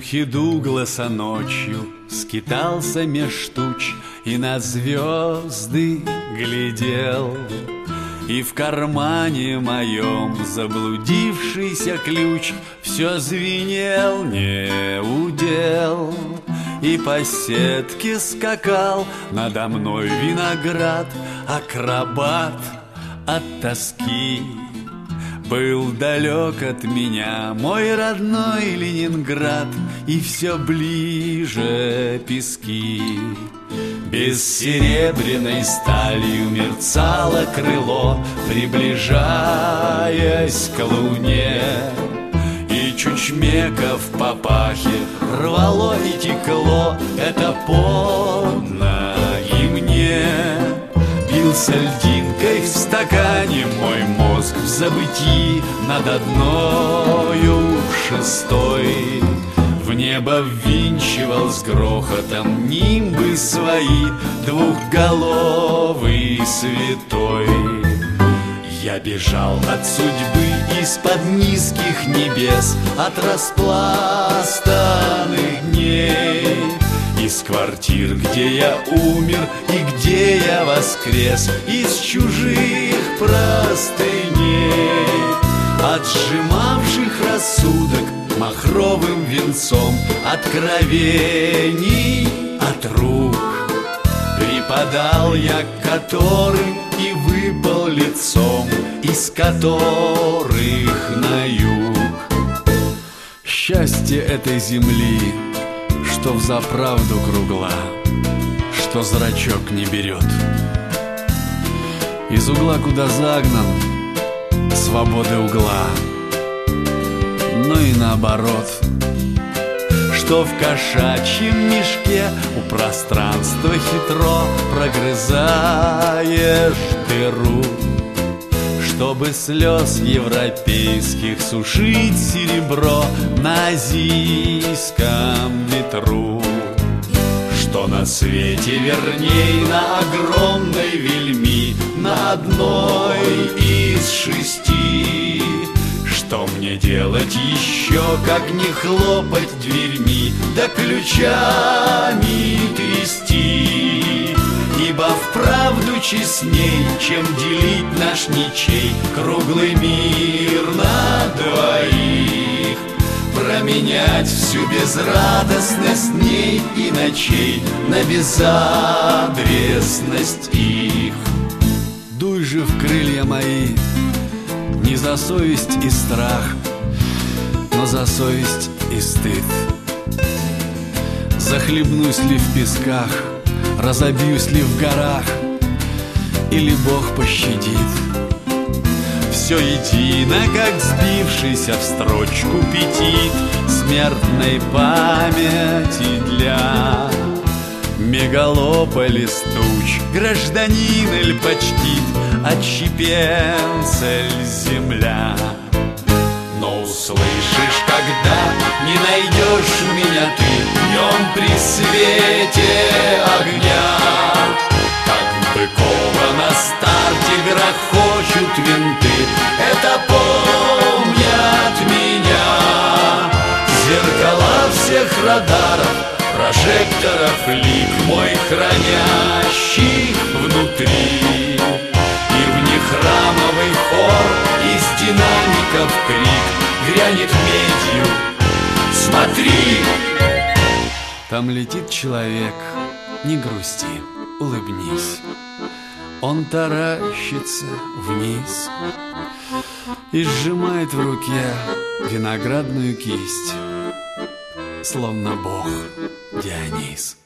духе Дугласа ночью скитался меж туч и на звезды глядел. И в кармане моем заблудившийся ключ все звенел, не удел. И по сетке скакал надо мной виноград, акробат от тоски. Был далек от меня мой родной Ленинград, и все ближе пески. Бессеребряной сталью мерцало крыло, приближаясь к луне. И чучмека в папахе рвало и текло, это под ноги мне. Бился льдинкой в стакане мой мозг в забытии над одною шестой. В небо ввинчивал с грохотом нимбы свои двухголовый святой. Я бежал от судьбы из-под низких небес, от распластанных дней, из квартир, где я умер и где я воскрес, из чужих простыней, отжимавших рассудок махровым венцом откровений от рук. Припадал я к которым и выпал лицом из которых на юг. Счастье этой земли, что взаправду кругла, что зрачок не берет. Из угла, куда загнан, свободы угла, но и наоборот, что в кошачьем мешке у пространства хитро прогрызаешь дыру, чтобы слез европейских сушить серебро на азийском ветру. Что на свете верней на огромной вельми, на одной из 6. Что мне делать еще, как не хлопать дверьми, да ключами трясти? Ибо вправду честней, чем делить наш ничей круглый мир на двоих, променять всю безрадостность дней и ночей на безадресность их. Дуй же в крылья мои, не за совесть и страх, но за совесть и стыд. Захлебнусь ли в песках, разобьюсь ли в горах, или Бог пощадит. Все едино, как сбившийся в строчку петит смертной памяти для мегалополис туч. Гражданин эль почтит, отщепенцель земля. Но услышишь, когда не найдешь меня ты днем при свете огня, как Быкова на старте грохочут винты, это помнят меня. Зеркала всех радаров, прожекторов лик мой хранящий внутри. И в них храмовый хор, из динамиков крик грянет медью. Смотри! Там летит человек, не грусти, улыбнись. Он таращится вниз и сжимает в руке виноградную кисть, словно бог Дионис.